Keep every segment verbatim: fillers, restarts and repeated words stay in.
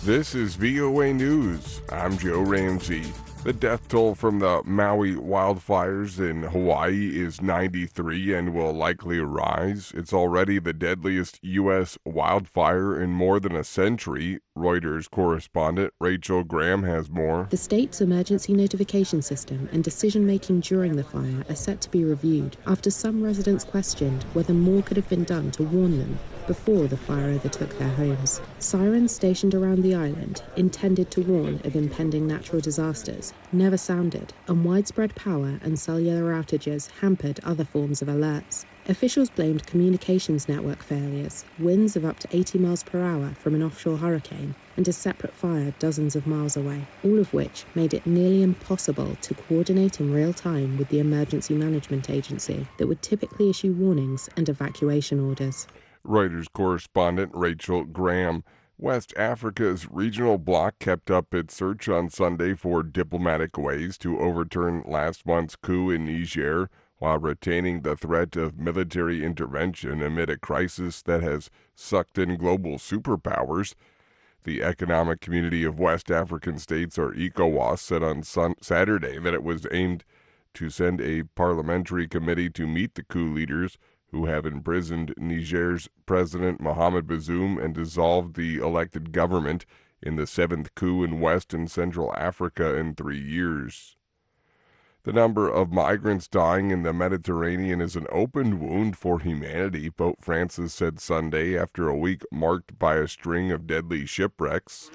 This is V O A News. I'm Joe Ramsey. The death toll from the Maui wildfires in Hawaii is ninety-three and will likely rise. It's already the deadliest U S wildfire in more than a century. Reuters correspondent Rachel Graham has more. The state's emergency notification system and decision-making during the fire are set to be reviewed after some residents questioned whether more could have been done to warn them before the fire overtook their homes. Sirens stationed around the island, intended to warn of impending natural disasters, never sounded, and widespread power and cellular outages hampered other forms of alerts. Officials blamed communications network failures, winds of up to eighty miles per hour from an offshore hurricane, and a separate fire dozens of miles away, all of which made it nearly impossible to coordinate in real time with the emergency management agency that would typically issue warnings and evacuation orders. Reuters correspondent Rachel Graham. West Africa's regional bloc kept up its search on Sunday for diplomatic ways to overturn last month's coup in Niger while retaining the threat of military intervention amid a crisis that has sucked in global superpowers. The Economic Community of West African States, or ECOWAS, said on sun- Saturday that it was aimed to send a parliamentary committee to meet the coup leaders who have imprisoned Niger's President Mohamed Bazoum and dissolved the elected government in the seventh coup in West and Central Africa in three years. The number of migrants dying in the Mediterranean is an open wound for humanity, Pope Francis said Sunday after a week marked by a string of deadly shipwrecks.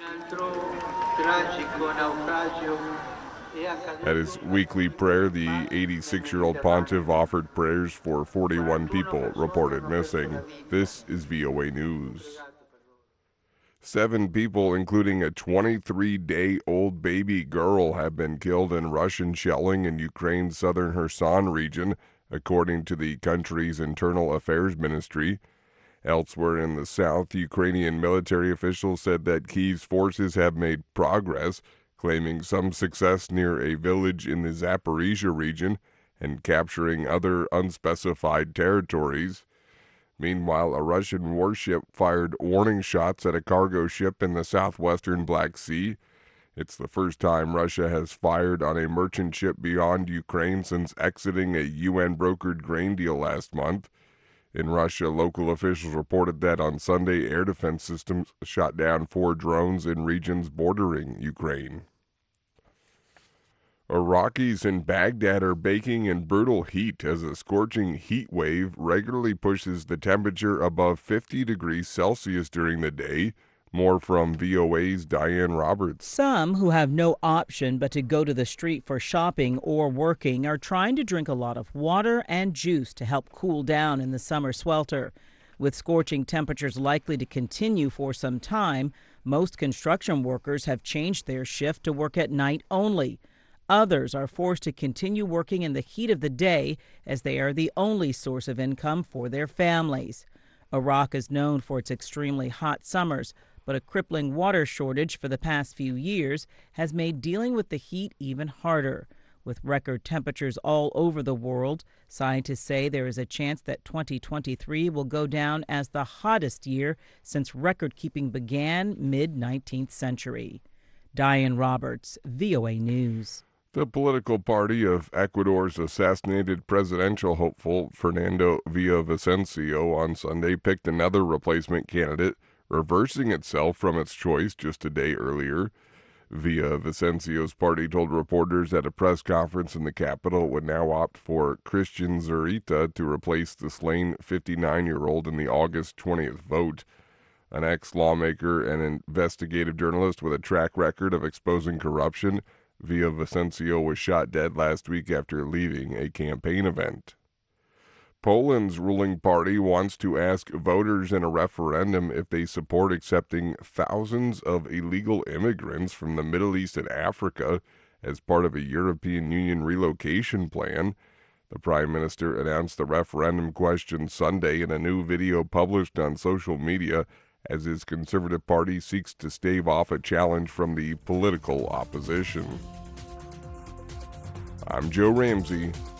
At his weekly prayer, the eighty-six-year-old pontiff offered prayers for forty-one people reported missing. This is V O A News. Seven people, including a twenty-three-day-old baby girl, have been killed in Russian shelling in Ukraine's southern Kherson region, according to the country's internal affairs ministry. Elsewhere in the south, Ukrainian military officials said that Kyiv's forces have made progress, claiming some success near a village in the Zaporizhia region and capturing other unspecified territories. Meanwhile, a Russian warship fired warning shots at a cargo ship in the southwestern Black Sea. It's the first time Russia has fired on a merchant ship beyond Ukraine since exiting a U N-brokered grain deal last month. In Russia, local officials reported that on Sunday, air defense systems shot down four drones in regions bordering Ukraine. Iraqis in Baghdad are baking in brutal heat as a scorching heat wave regularly pushes the temperature above fifty degrees Celsius during the day. More from V O A's Diane Roberts. Some who have no option but to go to the street for shopping or working are trying to drink a lot of water and juice to help cool down in the summer swelter. With scorching temperatures likely to continue for some time, most construction workers have changed their shift to work at night only. Others are forced to continue working in the heat of the day as they are the only source of income for their families. Iraq is known for its extremely hot summers, but a crippling water shortage for the past few years has made dealing with the heat even harder. With record temperatures all over the world, scientists say there is a chance that twenty twenty-three will go down as the hottest year since record-keeping began mid-nineteenth century. Diane Roberts, V O A News. The political party of Ecuador's assassinated presidential hopeful Fernando Villavicencio on Sunday picked another replacement candidate, reversing itself from its choice just a day earlier. Villavicencio's party told reporters at a press conference in the capital it would now opt for Christian Zurita to replace the slain fifty-nine-year-old in the August twentieth vote. An ex-lawmaker and investigative journalist with a track record of exposing corruption, Villavicencio was shot dead last week after leaving a campaign event. Poland's ruling party wants to ask voters in a referendum if they support accepting thousands of illegal immigrants from the Middle East and Africa as part of a European Union relocation plan. The Prime Minister announced the referendum question Sunday in a new video published on social media as his Conservative Party seeks to stave off a challenge from the political opposition. I'm Joe Ramsey.